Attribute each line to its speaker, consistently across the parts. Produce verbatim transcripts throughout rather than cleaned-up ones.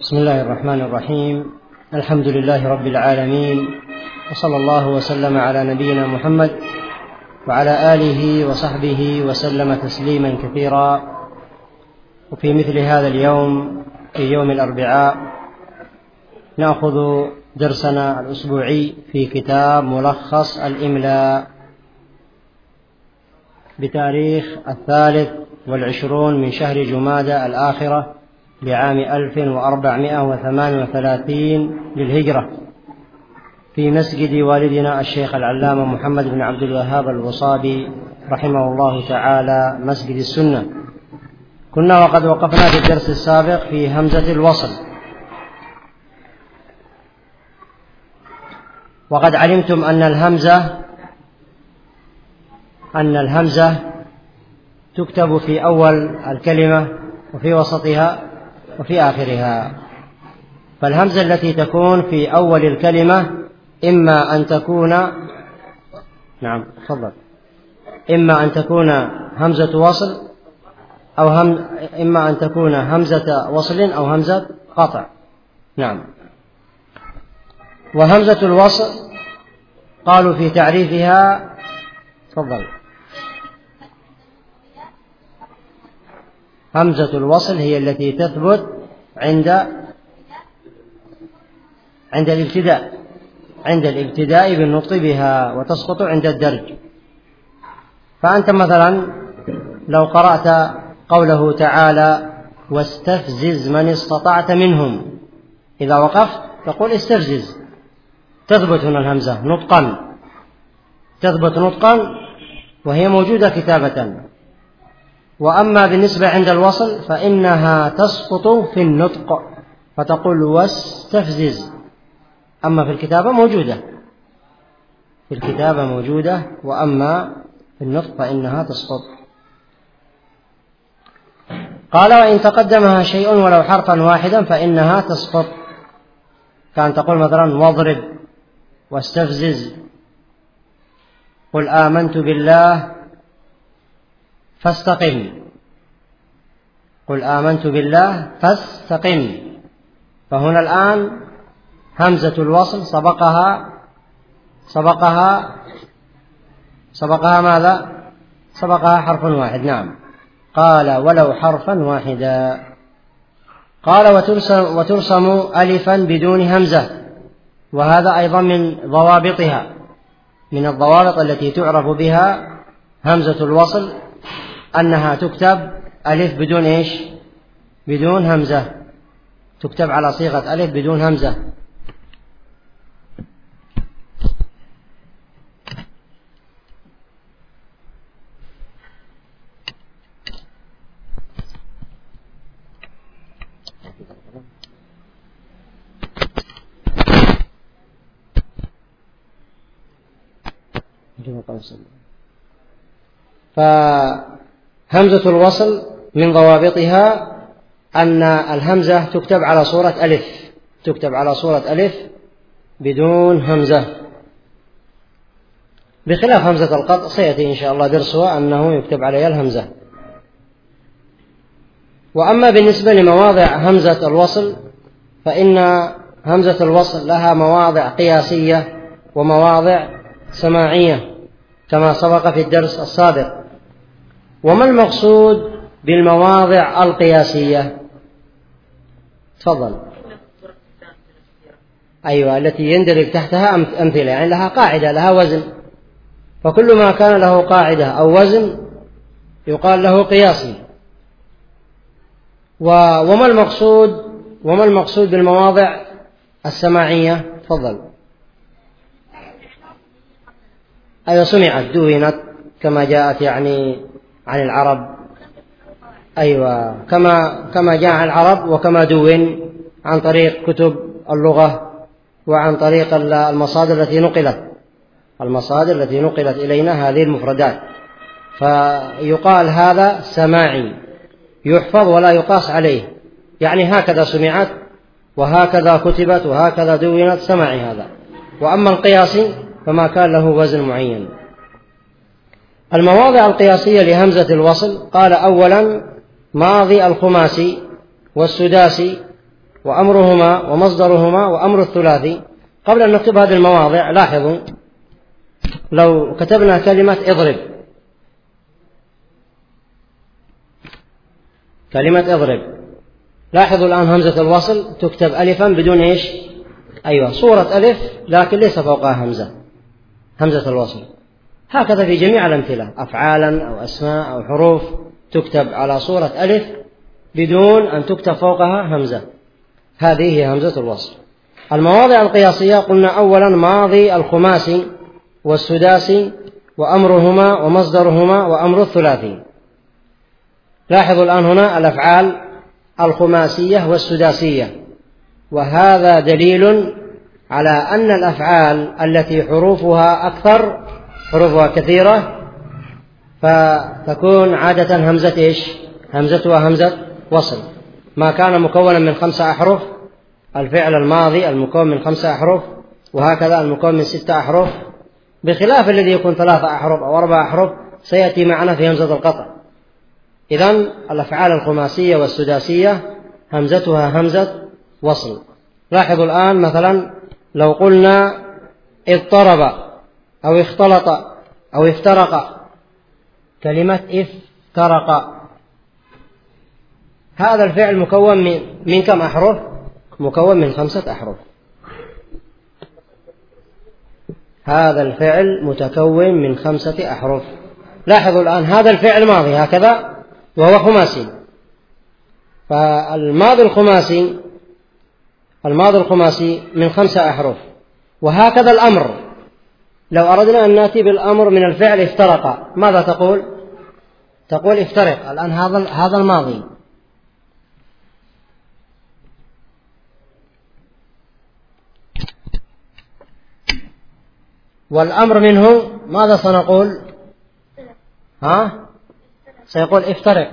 Speaker 1: بسم الله الرحمن الرحيم. الحمد لله رب العالمين، وصلى الله وسلم على نبينا محمد وعلى آله وصحبه وسلم تسليما كثيرا. وفي مثل هذا اليوم، في يوم الأربعاء، نأخذ درسنا الأسبوعي في كتاب ملخص الإملاء بتاريخ الثالث والعشرون من شهر جمادى الآخرة لعام ألف وأربعمائة وثمان وثلاثين للهجرة، في مسجد والدنا الشيخ العلامة محمد بن عبد الوهاب الوصابي رحمه الله تعالى، مسجد السنة. كنا وقد وقفنا في الدرس السابق في همزة الوصل، وقد علمتم أن الهمزة أن الهمزة تكتب في أول الكلمة وفي وسطها وفي آخرها. فالهمزة التي تكون في أول الكلمة إما أن تكون نعم تفضل إما أن تكون همزة وصل أو هم... إما أن تكون همزة وصل أو همزة قطع. نعم. وهمزة الوصل قالوا في تعريفها تفضل همزة الوصل هي التي تثبت عند عند الابتداء عند الابتداء بالنطق بها، وتسقط عند الدرج. فأنت مثلا لو قرأت قوله تعالى واستفزز من استطعت منهم، إذا وقفت تقول استفزز، تثبت هنا الهمزة نطقا، تثبت نطقا وهي موجودة كتابة. وأما بالنسبة عند الوصل فإنها تسقط في النطق، فتقول واستفزز. أما في الكتابة موجودة في الكتابة موجودة وأما في النطق فإنها تسقط. قال وإن تقدمها شيء ولو حرفا واحدا فإنها تسقط، كان تقول مثلا واضرب واستفزز، قل آمنت بالله فاستقم، قل آمنت بالله فاستقم. فهنا الآن همزة الوصل سبقها سبقها سبقها ماذا؟ سبقها حرف واحد. نعم. قال ولو حرفا واحدا. قال وترسم, وترسم ألفا بدون همزة، وهذا أيضا من ضوابطها، من الضوابط التي تعرف بها همزة الوصل، أنها تكتب ألف بدون إيش؟ بدون همزة، تكتب على صيغة ألف بدون همزة. فهمزة الوصل من ضوابطها أن الهمزة تكتب على صورة ألف، تكتب على صورة ألف بدون همزة، بخلاف همزة القطع سيأتي إن شاء الله درسها أنه يكتب عليها الهمزة. وأما بالنسبة لمواضع همزة الوصل فإن همزة الوصل لها مواضع قياسية ومواضع سماعية كما سبق في الدرس السابق. وما المقصود بالمواضع القياسية؟ تفضل. أيوة، التي يندرج تحتها أمثلة، يعني لها قاعدة، لها وزن، فكل ما كان له قاعدة أو وزن يقال له قياسي. وما المقصود وما المقصود بالمواضع السماعية؟ تفضل. أيوة، سمعت دونت كما جاءت يعني عن العرب. أيوة، كما كما جاء عن العرب وكما دون عن طريق كتب اللغة وعن طريق المصادر التي نقلت المصادر التي نقلت إلينا هذه المفردات، فيقال هذا سماعي يحفظ ولا يقاس عليه، يعني هكذا سمعت وهكذا كتبت وهكذا دونت، سماعي هذا. وأما القياسي فما كان له وزن معين. المواضع القياسية لهمزة الوصل قال أولا ماضي الخماسي والسداسي وأمرهما ومصدرهما وأمر الثلاثي. قبل أن نكتب هذه المواضع لاحظوا لو كتبنا كلمة اضرب، كلمة اضرب، لاحظوا الآن همزة الوصل تكتب ألفا بدون إيش؟ أيوة صورة ألف لكن ليس فوقها همزة، همزة الوصل. هكذا في جميع الأمثلة، أفعالا أو أسماء أو حروف تكتب على صورة ألف بدون أن تكتب فوقها همزة، هذه هي همزة الوصل. المواضع القياسية قلنا أولا ماضي الخماسي والسداسي وأمرهما ومصدرهما وأمر الثلاثي. لاحظوا الآن هنا الأفعال الخماسية والسداسية، وهذا دليل على أن الأفعال التي حروفها أكثر، حروفها كثيرة، فتكون عادة همزة إيش؟ همزتها همزة وصل. ما كان مكونا من خمسة أحرف، الفعل الماضي المكون من خمسة أحرف، وهكذا المكون من ستة أحرف، بخلاف الذي يكون ثلاثة أحرف أو أربعة أحرف سيأتي معنا في همزة القطع. إذن الأفعال الخماسية والسداسية همزتها همزة وصل. لاحظوا الآن مثلا لو قلنا اضطرب أو اختلط أو افترق، كلمة افترق، هذا الفعل مكون من, من كم أحرف؟ مكون من خمسة أحرف. هذا الفعل متكون من خمسة أحرف. لاحظوا الآن هذا الفعل ماضي هكذا وهو خماسي، فالماضي الخماسي الماضي الخماسي من خمسة أحرف. وهكذا الأمر، لو أردنا أن نأتي بالأمر من الفعل افترق ماذا تقول؟ تقول افترق. الآن هذا هذا الماضي، والأمر منه ماذا سنقول؟ ها؟ سيقول افترق.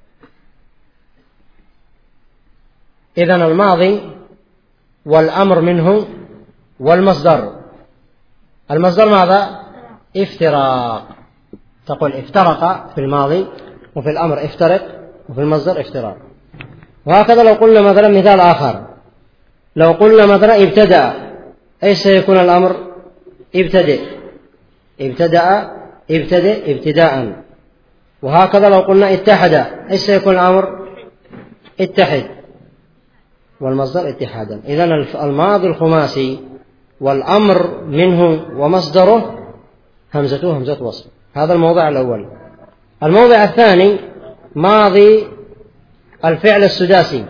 Speaker 1: إذن الماضي والأمر منه والمصدر، المصدر ماذا؟ افتراق. تقول افترق في الماضي، وفي الأمر افترق، وفي المصدر افتراق. وهكذا لو قلنا مثلا مثال آخر، لو قلنا مثلا ابتدأ، ايش سيكون الأمر؟ ابتدئ، ابتدأ، ابتدئ، ابتداء. وهكذا لو قلنا اتحد، ايش سيكون الأمر؟ اتحد، والمصدر اتحادا. إذن الماضي الخماسي والأمر منه ومصدره همزته همزة وصل. هذا الموضع الأول. الموضع الثاني ماضي الفعل السداسي،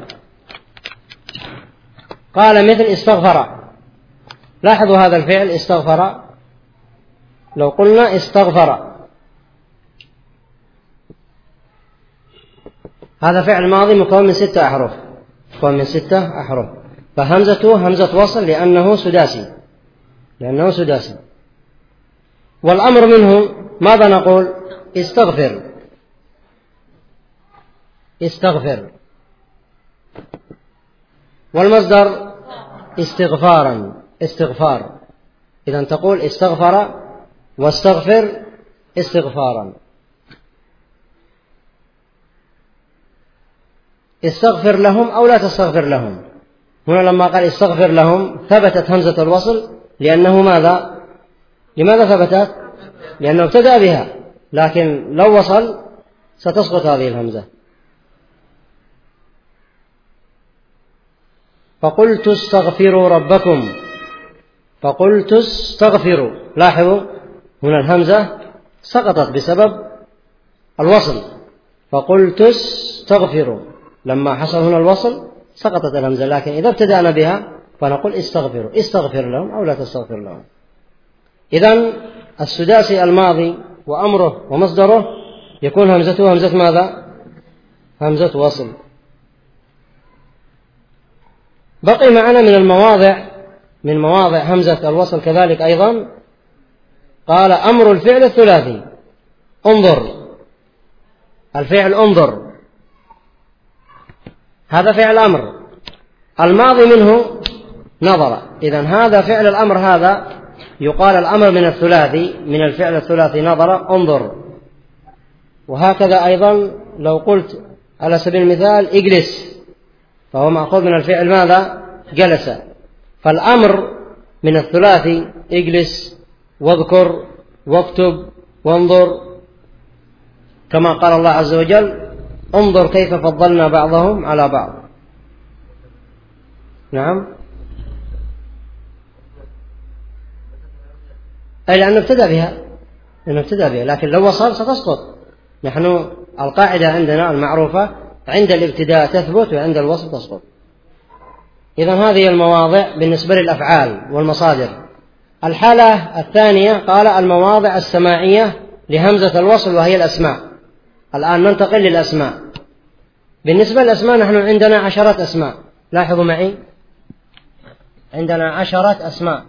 Speaker 1: قال مثل استغفر. لاحظوا هذا الفعل استغفر، لو قلنا استغفر، هذا فعل ماضي مكون من ستة أحرف، مكون من ستة أحرف، فهمزته همزة وصل لأنه سداسي، لأنه سداسي. والأمر منه ماذا نقول؟ استغفر، استغفر. والمصدر استغفارا، استغفار. إذن تقول استغفر واستغفر استغفارا. استغفر لهم أو لا تستغفر لهم. هنا لما قال استغفر لهم ثبتت همزة الوصل، لأنه ماذا؟ لماذا ثبتت؟ لأنه ابتدأ بها، لكن لو وصل ستسقط هذه الهمزة. فقلت استغفروا ربكم، فقلت استغفروا. لاحظوا هنا الهمزة سقطت بسبب الوصل، فقلت استغفروا، لما حصل هنا الوصل سقطت الهمزة. لكن إذا ابتدأنا بها فنقول استغفروا، استغفر لهم أو لا تستغفر لهم. إذن السداسي الماضي وأمره ومصدره يكون همزته همزة ماذا؟ همزة وصل. بقي معنا من المواضع من مواضع همزة الوصل كذلك أيضا، قال أمر الفعل الثلاثي. انظر، الفعل انظر هذا فعل أمر، الماضي منه نظر. إذن هذا فعل الأمر، هذا يقال الأمر من الثلاثي، من الفعل الثلاثي نظر، انظر. وهكذا أيضا لو قلت على سبيل المثال اجلس، فهو مأخوذ من الفعل ماذا؟ جلس. فالأمر من الثلاثي اجلس واذكر واكتب وانظر، كما قال الله عز وجل انظر كيف فضلنا بعضهم على بعض. نعم، أي لأنه ابتدأ بها، لأنه ابتدأ بها، لكن لو وصل ستسقط. نحن القاعدة عندنا المعروفة عند الابتداء تثبت وعند الوصل تسقط. إذن هذه المواضع بالنسبة للأفعال والمصادر. الحالة الثانية قال المواضع السماعية لهمزة الوصل وهي الأسماء. الآن ننتقل للأسماء. بالنسبة للأسماء نحن عندنا عشرة أسماء، لاحظوا معي، عندنا عشرة أسماء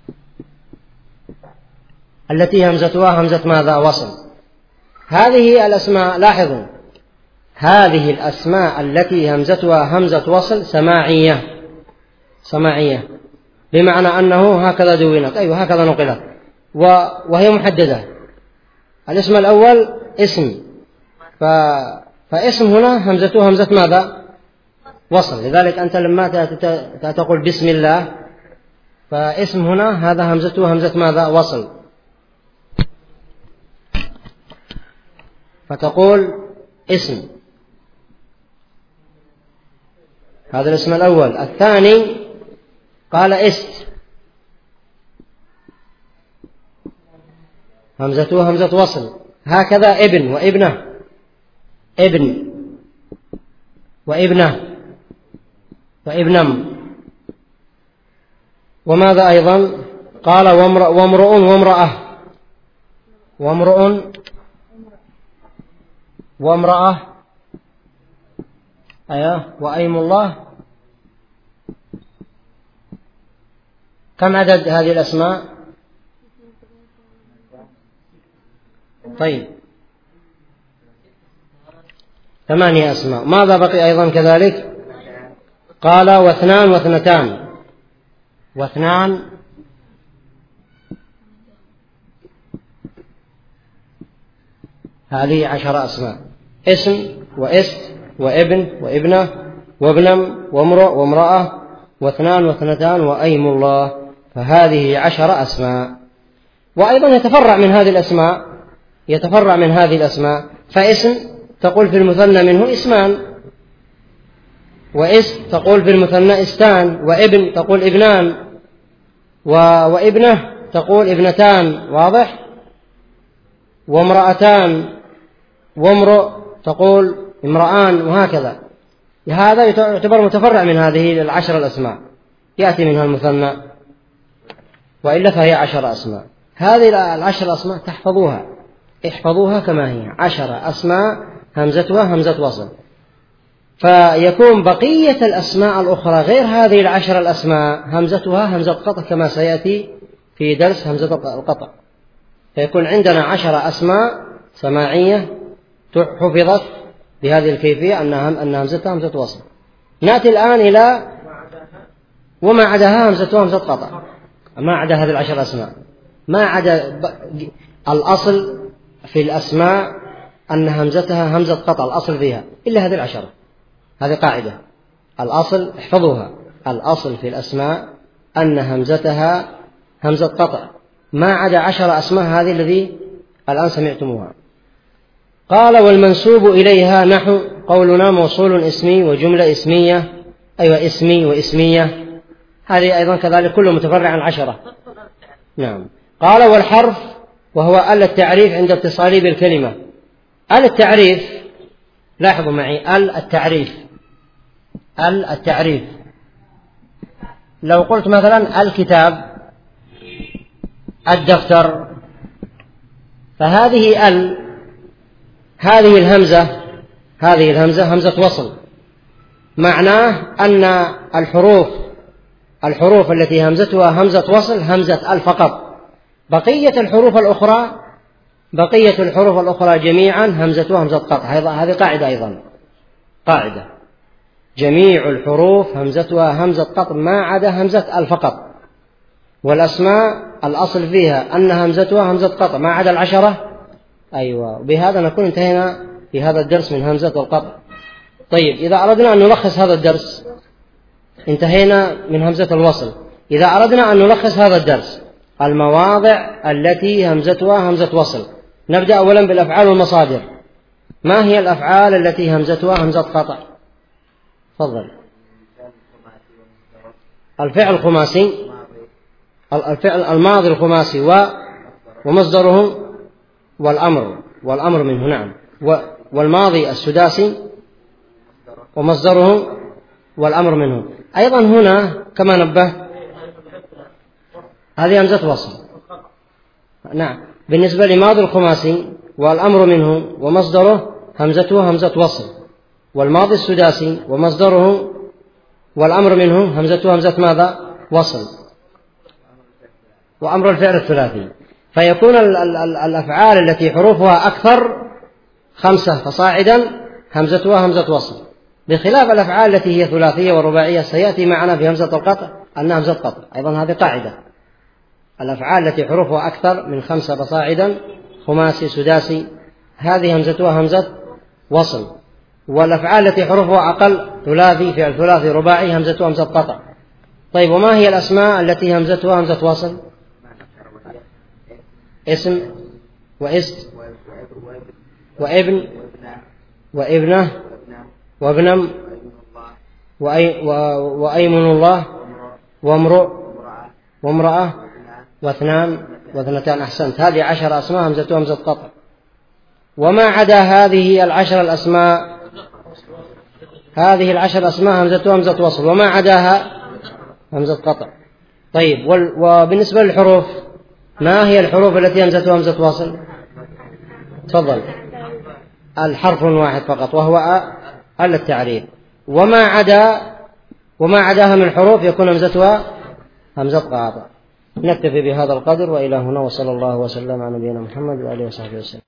Speaker 1: التي همزتها همزة ماذا؟ وصل. هذه الأسماء لاحظوا، هذه الأسماء التي همزتها همزة وصل سماعية، سماعية بمعنى أنه هكذا دونت، أيوة هكذا نقلت، وهي محددة. الاسم الأول اسم، ف... فاسم هنا همزته همزة ماذا؟ وصل. لذلك أنت لما تقول بسم الله فاسم هنا هذا همزته همزة ماذا؟ وصل، فتقول اسم. هذا الاسم الأول. الثاني قال است، همزته همزة وصل. هكذا ابن وابنه، ابن وابنه وابنم. وماذا أيضا؟ قال وامرؤ وامرأة، وامرؤ وامرأة، أيوه، وأيم الله. كم عدد هذه الأسماء؟ طيب ثمانية أسماء. ماذا بقي أيضا كذلك؟ قال واثنان واثنتان، واثنان هذه عشر أسماء، اسم وإست وابن وابنة وابنم وامرؤ وامرأة واثنان واثنتان وأيم الله. فهذه عشر أسماء. وأيضا يتفرع من هذه الأسماء، يتفرع من هذه الأسماء. فاسم تقول في المثنى منه اسمان، وإست تقول في المثنى استان، وابن تقول ابنان، وابنة تقول ابنتان، واضح؟ وامرأتان، وامرؤ تقول امرأان، وهكذا. هذا يعتبر متفرع من هذه العشر الأسماء، يأتي منها المثنى، وإلا فهي عشر أسماء. هذه العشر أسماء تحفظوها، احفظوها كما هي، عشر أسماء همزتها همزة وصل. فيكون بقية الأسماء الأخرى غير هذه العشر الأسماء همزتها همزة قطع كما سيأتي في درس همزة القطع. فيكون عندنا عشر أسماء سماعية حفظت بهذه الكيفية أن همزتها همزة وصل. نأتي الآن إلى وما عداها همزتها همزة قطع، ما عدا هذه العشر أسماء، ما عدا الأصل في الأسماء أن همزتها همزة قطع، الأصل فيها إلا هذه العشرة. هذه قاعدة، الأصل احفظوها، الأصل في الأسماء أن همزتها همزة قطع، ما عدا عشر أسماء هذه الذي الآن سمعتموها. قال والمنسوب إليها نحو قولنا موصول اسمي وجملة اسمية، أيوة اسمي واسمية، هذه أيضا كذلك كله متفرع عن عشرة. نعم. قال والحرف وهو ال التعريف عند اتصاله بالكلمة. ال التعريف، لاحظوا معي، ال التعريف، ال التعريف لو قلت مثلا الكتاب، الدفتر، فهذه ال هذه الهمزة هذه الهمزة همزة وصل، معناه أن الحروف الحروف التي همزتها همزة وصل همزة ال فقط. بقية الحروف الأخرى بقية الحروف الأخرى جميعا همزتها همزة قطع. هذه قاعدة أيضا، قاعدة، جميع الحروف همزتها همزة قطع ما عدا همزة ال فقط. والأسماء الأصل فيها أن همزتها همزة قطع ما عدا العشرة. أيوة، بهذا نكون انتهينا في هذا الدرس من همزة القطع. طيب، إذا أردنا أن نلخص هذا الدرس انتهينا من همزة الوصل. إذا أردنا أن نلخص هذا الدرس المواضع التي همزتها همزة وصل، نبدأ أولا بالأفعال والمصادر. ما هي الأفعال التي همزتها همزة قطع؟ تفضل. الفعل الخماسي، الفعل الماضي الخماسي ومصدره والأمر والأمر منه، نعم، والماضي السداسي ومصدره والأمر منه. أيضا هنا كما نبه هذه همزة وصل، نعم. بالنسبة لماضي الخماسي والأمر منه ومصدره همزته همزة وصل، والماضي السداسي ومصدره والأمر منه همزته همزة ماذا؟ وصل، وأمر الفعل الثلاثي. فيكون الأفعال التي حروفها أكثر خمسة فصاعدا همزتها همزة وصل، بخلاف الأفعال التي هي ثلاثية ورباعية سيأتي معنا في همزة القطع أنها همزة قطع. أيضا هذه قاعدة، الأفعال التي حروفها أكثر من خمسة فصاعدا خماسي سداسي هذه همزتها همزة وصل، والأفعال التي حروفها أقل ثلاثي فعل ثلاثي رباعي همزتها همزة قطع. طيب، وما هي الأسماء التي همزتها همزة وصل؟ اسم وإست وابن وابنه وابنم وأيمن الله وامرؤ وامرأة واثنان واثنتان. أحسنت، هذه عشر أسماء همزتها همزة قطع. وما عدا هذه العشر الأسماء، هذه العشر أسماء همزتها همزة وصل، وما عداها همزة قطع. طيب، وبالنسبة للحروف ما هي الحروف التي همزتها همزة وصل؟ تفضل. الحرف واحد فقط وهو ال التعريف، وما عدا وما عداها من الحروف يكون همزتها همزة قاطع. نكتفي بهذا القدر، وإلى هنا، وصلى الله وسلم على نبينا محمد وآله وصحبه وسلم.